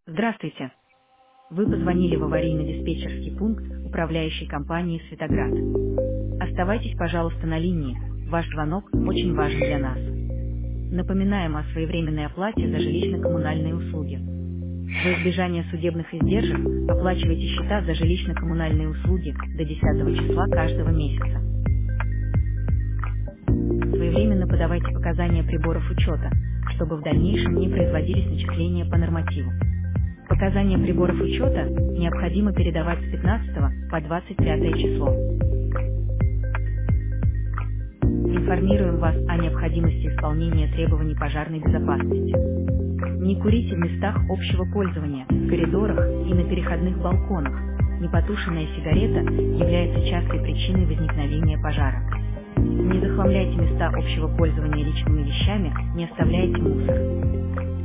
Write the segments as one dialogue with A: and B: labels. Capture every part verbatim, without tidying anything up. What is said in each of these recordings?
A: Здравствуйте. Вы позвонили в аварийно-диспетчерский пункт управляющей компании «Светоград». Оставайтесь, пожалуйста, на линии. Ваш звонок очень важен для нас. Напоминаем о своевременной оплате за жилищно-коммунальные услуги. Во избежание судебных издержек оплачивайте счета за жилищно-коммунальные услуги до десятого числа каждого месяца. Своевременно подавайте показания приборов учета, чтобы в дальнейшем не производились начисления по нормативу. Показания приборов учета необходимо передавать с пятнадцатого по двадцать пятое число. Информируем вас о необходимости исполнения требований пожарной безопасности. Не курите в местах общего пользования, в коридорах и на переходных балконах. Непотушенная сигарета является частой причиной возникновения пожара. Не захламляйте места общего пользования личными вещами, не оставляйте мусор.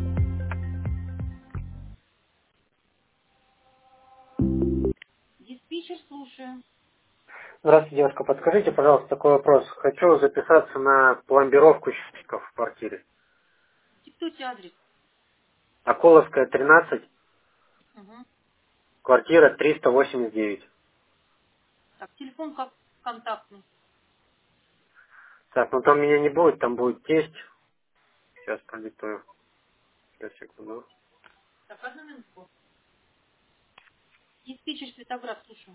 A: Диспетчер, слушаю.
B: Здравствуйте, девушка. Подскажите, пожалуйста, такой вопрос. Хочу записаться на пломбировку счетчиков в квартире.
A: Диктуйте адрес.
B: Акуловская, тринадцать,
A: Угу.
B: квартира триста восемьдесят девять.
A: Так, телефон как контактный.
B: Так, ну там меня не будет, там будет тесть. Сейчас продиктую. Сейчас, секунду.
A: Так, одну минутку. Диспетчер Светоград, слушаю.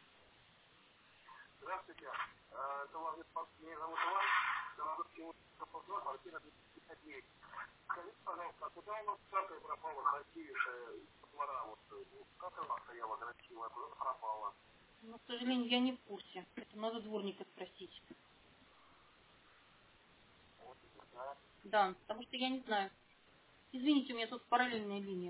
A: Ну, к сожалению, я не в курсе. Это надо дворника спросить. Да, потому что я не знаю. Извините, у меня тут параллельная линия.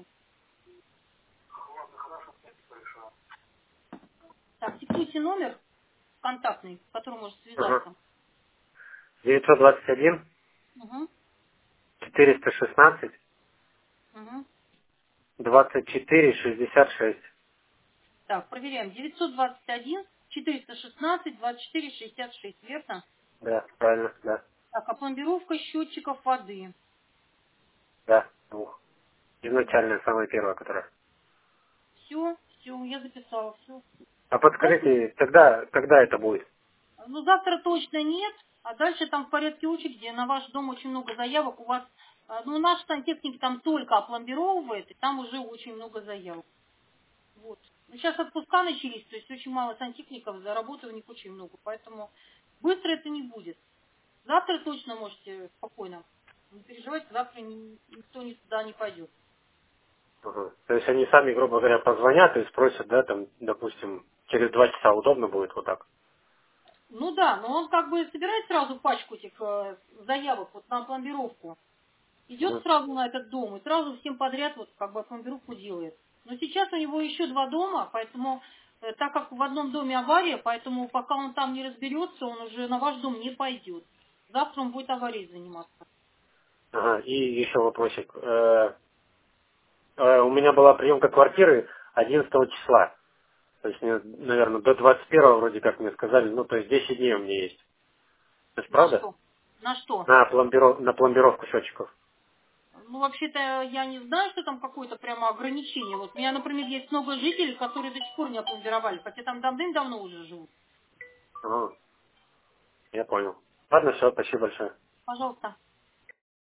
A: Так, диктуйте номер контактный, с которым может
B: Ага.
A: связаться.
B: девятьсот двадцать один,
A: Угу,
B: четыреста шестнадцать,
A: угу.
B: двадцать четыре шестьдесят шесть.
A: Так, проверяем. девятьсот двадцать один, четыреста шестнадцать, двадцать четыре шестьдесят шесть, верно?
B: Да, правильно, да.
A: Так, а пломбировка счетчиков воды.
B: Да, двух. Изначальная, самая первая, которая.
A: Все, все, я записала, все.
B: А подскажите, когда, когда это будет?
A: Ну, завтра точно нет, а дальше там в порядке очереди на ваш дом очень много заявок. У вас, а, ну, наш сантехник там только опломбировывает, и там уже очень много заявок. Вот. Ну, сейчас отпуска начались, то есть очень мало сантехников, за работы у них очень много, поэтому быстро это не будет. Завтра точно можете спокойно. Не переживайте, завтра ни- никто ни туда не пойдет.
B: Ага. То есть они сами, грубо говоря, позвонят и спросят, да, там, допустим, через два часа удобно будет вот так.
A: Ну да, но он как бы собирает сразу пачку этих э, заявок вот на пломбировку. Идет
B: Мгм.
A: сразу на этот дом и сразу всем подряд вот как бы пломбировку делает. Но сейчас у него еще два дома, поэтому, э, так как в одном доме авария, поэтому пока он там не разберется, он уже на ваш дом не пойдет. Завтра он будет аварией заниматься.
B: Ага, и еще вопросик. Э, э, у меня была приемка квартиры одиннадцатого числа. То есть, мне, наверное, до двадцать первого вроде как мне сказали, ну, то есть десять дней у меня есть. То есть,
A: На
B: правда?
A: что? На что?
B: На, пломбиров... на пломбировку счетчиков.
A: Ну, вообще-то, я не знаю, что там какое-то прямо ограничение. Вот у меня, например, есть много жителей, которые до сих пор не опломбировали, хотя там давным-давно уже живут.
B: Ага, я понял. Ладно, все, спасибо большое.
A: Пожалуйста.